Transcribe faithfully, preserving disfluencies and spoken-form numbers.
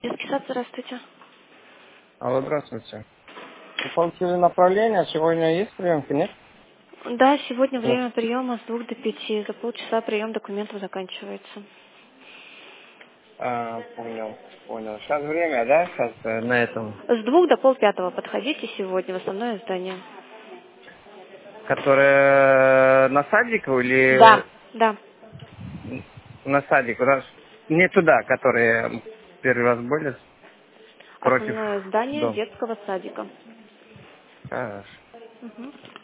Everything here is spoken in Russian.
Детский сад, здравствуйте. Алло, здравствуйте. Вы получили направление, сегодня есть приемки, нет? Да, сегодня Нет. время приема с двух до пяти. За полчаса прием документов заканчивается. А, понял, понял. Сейчас время, да, сейчас э, на этом, С двух до полпятого подходите сегодня в основное здание. которое на садику или Да, да. на садику, раз? Не туда, которые первый раз были против Основное здание дома. детского садика. Хорошо. Мгм.